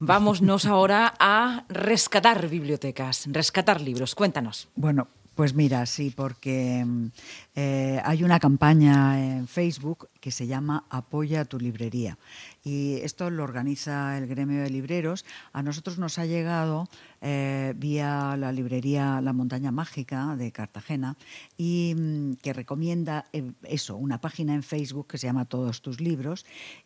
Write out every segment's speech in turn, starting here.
Vámonos ahora a rescatar bibliotecas, rescatar libros. Cuéntanos. Bueno, pues mira, sí, porque hay una campaña en Facebook que se llama Apoya tu librería. Y esto lo organiza el gremio de libreros. A nosotros nos ha llegado vía la librería La Montaña Mágica de Cartagena y que recomienda eso, una página en Facebook que se llama Todos tus libros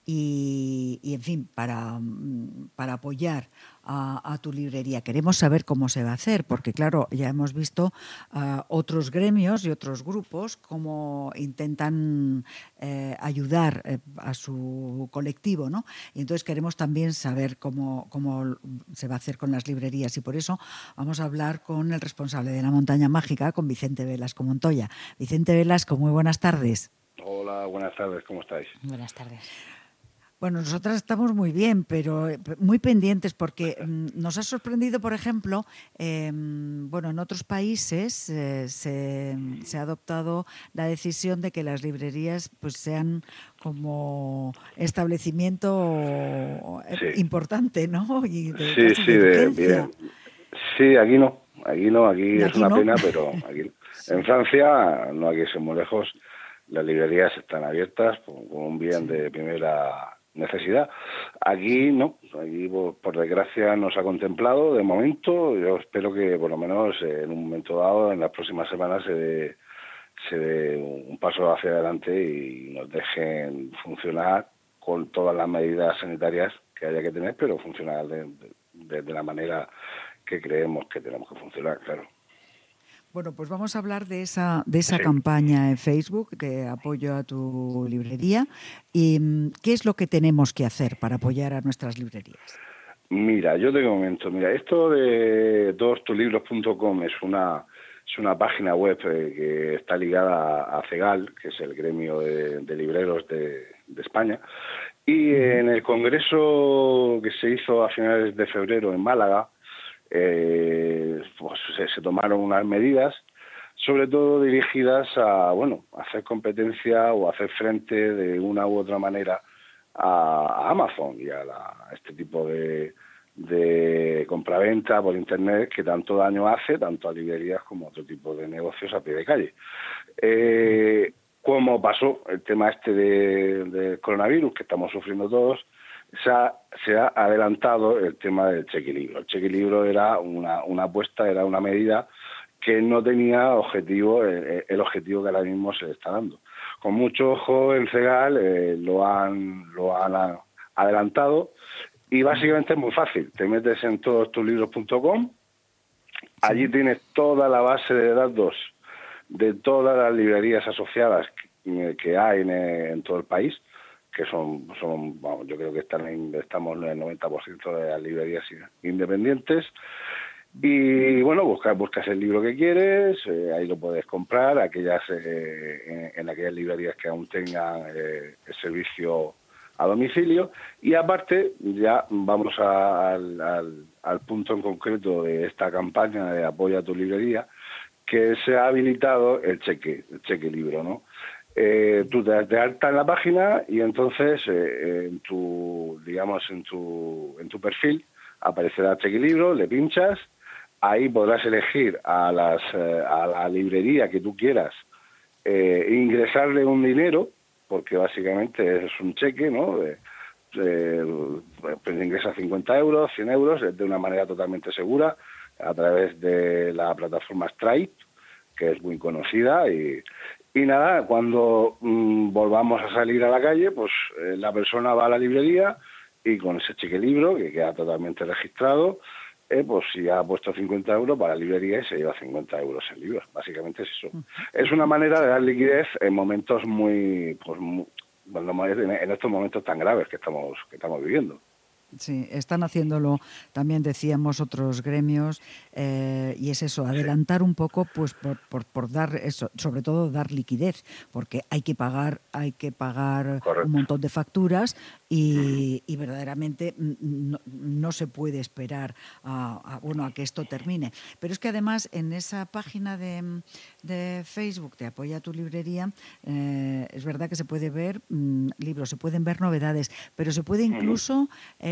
y en fin, para apoyar a tu librería. Queremos saber cómo se va a hacer, porque claro, ya hemos visto otros gremios y otros grupos cómo intentan ayudar a su colectivo, ¿no? Y entonces queremos también saber cómo se va a hacer con las librerías y por eso vamos a hablar con el responsable de La Montaña Mágica, con Vicente Velasco Montoya. Vicente Velasco, muy buenas tardes. Hola, buenas tardes, ¿cómo estáis? Buenas tardes. Bueno, nosotras estamos muy bien, pero muy pendientes porque nos ha sorprendido, por ejemplo, bueno, en otros países se ha adoptado la decisión de que las librerías pues sean como establecimiento importante, ¿no? Y de casi de urgencia. Sí, aquí no, aquí es una pena, pero aquí sí. En Francia, no hay que ser muy lejos, las librerías están abiertas como un bien de primera necesidad. Aquí no, aquí por desgracia no se ha contemplado de momento. Yo espero que por lo menos en un momento dado, en las próximas semanas, se dé un paso hacia adelante y nos dejen funcionar con todas las medidas sanitarias que haya que tener, pero funcionar de la manera que creemos que tenemos que funcionar, claro. Bueno, pues vamos a hablar de esa campaña en Facebook de apoyo a tu librería. ¿Y qué es lo que tenemos que hacer para apoyar a nuestras librerías? Mira, yo te comento, esto de todostulibros.com es una página web que está ligada a CEGAL, que es el gremio de libreros de España, y en el congreso que se hizo a finales de febrero en Málaga, pues se tomaron unas medidas, sobre todo dirigidas a hacer competencia o hacer frente de una u otra manera a Amazon y a este tipo de compraventa por internet que tanto daño hace tanto a librerías como a otro tipo de negocios a pie de calle. Como pasó el tema del coronavirus que estamos sufriendo todos, se ha adelantado el tema del chequilibro. El chequilibro era una apuesta, era una medida que no tenía objetivo, el objetivo que ahora mismo se le está dando. Con mucho ojo en CEGAL lo han adelantado y básicamente es muy fácil. Te metes en todostulibros.com, allí tienes toda la base de datos de todas las librerías asociadas que hay en todo el país, que son vamos, yo creo que estamos en el 90% de las librerías independientes. Y bueno, buscas el libro que quieres, ahí lo puedes comprar, en aquellas librerías que aún tengan el servicio a domicilio. Y aparte, ya vamos al punto en concreto de esta campaña de apoyo a tu librería, que se ha habilitado el cheque libro, ¿no? Tú te das de alta en la página y entonces en tu perfil aparecerá el cheque libro, le pinchas, ahí podrás elegir a la librería que tú quieras ingresarle un dinero, porque básicamente es un cheque, ¿no? Pues ingresa 50 euros, 100 euros, de una manera totalmente segura, a través de la plataforma Stripe, que es muy conocida, y nada, cuando volvamos a salir a la calle, pues la persona va a la librería y con ese cheque libro, que queda totalmente registrado, pues si ha puesto 50 euros para la librería y se lleva 50 euros en libros. Básicamente es eso. Es una manera de dar liquidez en momentos en estos momentos tan graves que estamos viviendo. Sí, están haciéndolo, también decíamos otros gremios, y es eso, adelantar un poco, pues por dar eso, sobre todo dar liquidez, porque hay que pagar Correcto. un montón de facturas y verdaderamente no se puede esperar a que esto termine. Pero es que además en esa página de Facebook de Apoya tu Librería, es verdad que se puede ver libros, se pueden ver novedades, pero se puede incluso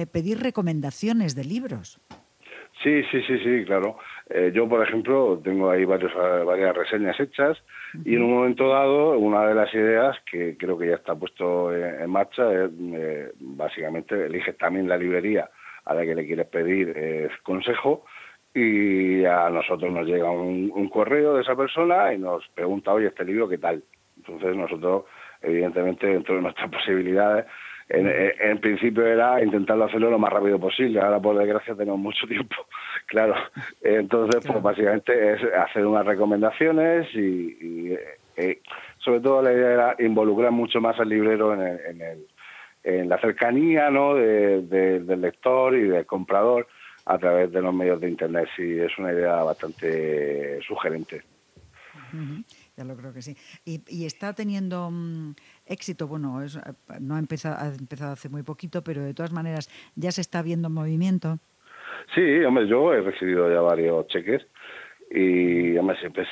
pedir recomendaciones de libros. Sí, claro. Yo, por ejemplo, tengo ahí varias reseñas hechas y en un momento dado, una de las ideas que creo que ya está puesto en marcha es, básicamente, eliges también la librería a la que le quieres pedir consejo y a nosotros nos llega un correo de esa persona y nos pregunta, oye, este libro, ¿qué tal? Entonces nosotros, evidentemente, dentro de nuestras posibilidades, en principio era intentarlo hacerlo lo más rápido posible. Ahora, por desgracia, tenemos mucho tiempo, claro. Entonces, pues básicamente es hacer unas recomendaciones y sobre todo la idea era involucrar mucho más al librero en la cercanía, ¿no?, del lector y del comprador a través de los medios de Internet. Sí, es una idea bastante sugerente. Ya lo creo que sí. Y está teniendo éxito. Bueno, no ha empezado hace muy poquito, pero de todas maneras ya se está viendo movimiento. Sí, hombre, yo he recibido ya varios cheques y, hombre, siempre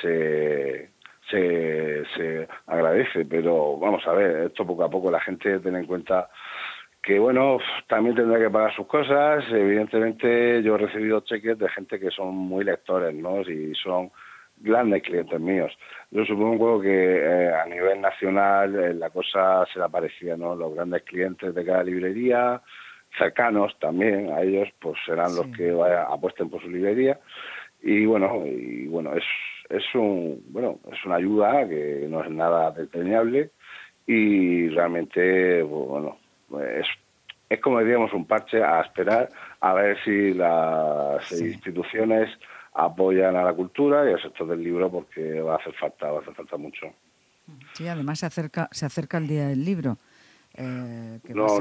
se agradece, pero vamos a ver, esto poco a poco la gente tiene en cuenta que, bueno, también tendrá que pagar sus cosas. Evidentemente yo he recibido cheques de gente que son muy lectores, ¿no?, y son grandes clientes míos. Yo supongo que a nivel nacional la cosa será parecida, ¿no? Los grandes clientes de cada librería, cercanos también a ellos, pues serán los que apuesten por su librería. Y bueno, es una ayuda que no es nada desdeñable y realmente, bueno, es como diríamos un parche a esperar a ver si las instituciones apoyan a la cultura y al sector del libro, porque va a hacer falta mucho. Sí, además se acerca el día del libro. No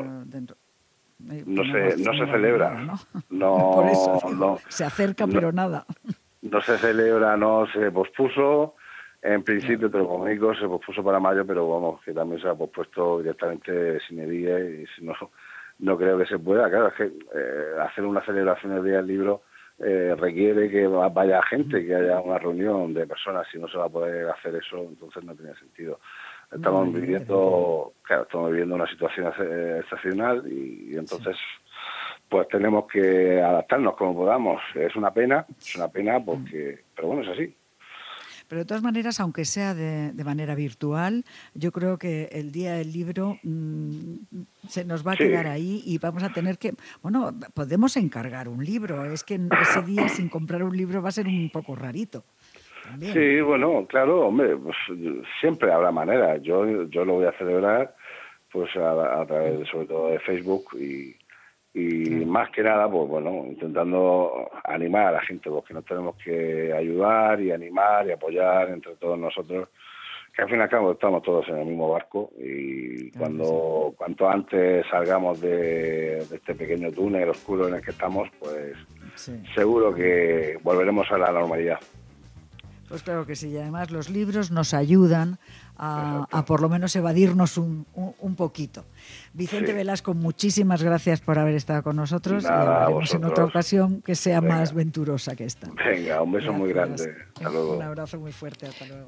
se celebra. Nada, ¿no? No, por eso digo, no, se acerca, pero nada. No se celebra, no se pospuso. En principio, te lo comunico, se pospuso para mayo, pero vamos, que también se ha pospuesto directamente sin edie y si no creo que se pueda. Claro, es que hacer una celebración del día del libro requiere que vaya gente, que haya una reunión de personas. Si no se va a poder hacer eso, entonces no tiene sentido. Estamos viviendo una situación excepcional y entonces pues tenemos que adaptarnos como podamos. Es una pena porque, pero bueno, es así. Pero de todas maneras, aunque sea de manera virtual, yo creo que el Día del Libro se nos va a quedar ahí y vamos a tener que... Bueno, podemos encargar un libro. Es que ese día sin comprar un libro va a ser un poco rarito. También. Sí, bueno, claro, hombre, pues siempre habrá manera. Yo lo voy a celebrar pues a través sobre todo de Facebook y más que nada, pues bueno, intentando animar a la gente, porque nos tenemos que ayudar y animar y apoyar entre todos nosotros, que al fin y al cabo estamos todos en el mismo barco y cuanto antes salgamos de este pequeño túnel oscuro en el que estamos, pues seguro que volveremos a la normalidad. Pues claro que sí, y además los libros nos ayudan a por lo menos evadirnos un poquito. Vicente Velasco, muchísimas gracias por haber estado con nosotros. Nada, y hablaremos en otra ocasión que sea más venturosa que esta. Venga, un beso muy grande. Hasta luego. Un abrazo muy fuerte, hasta luego.